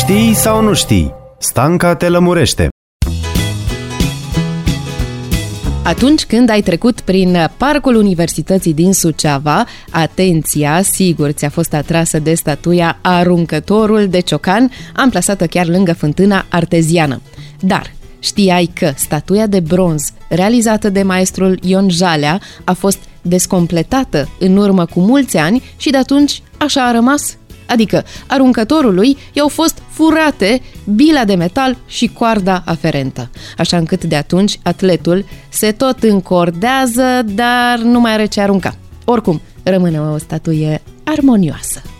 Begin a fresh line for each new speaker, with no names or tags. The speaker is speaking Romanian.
Știi sau nu știi? Stanca te lămurește.
Atunci când ai trecut prin Parcul Universității din Suceava, atenția, sigur, ți-a fost atrasă de statuia Aruncătorul de Ciocan, amplasată chiar lângă fântâna arteziană. Dar știai că statuia de bronz realizată de maestrul Ion Jalea a fost descompletată în urmă cu mulți ani și de atunci așa a rămas? Adică aruncătorului i-au fost furate bila de metal și coarda aferentă. Așa încât de atunci atletul se tot încordează, dar nu mai are ce arunca. Oricum, rămâne o statuie armonioasă.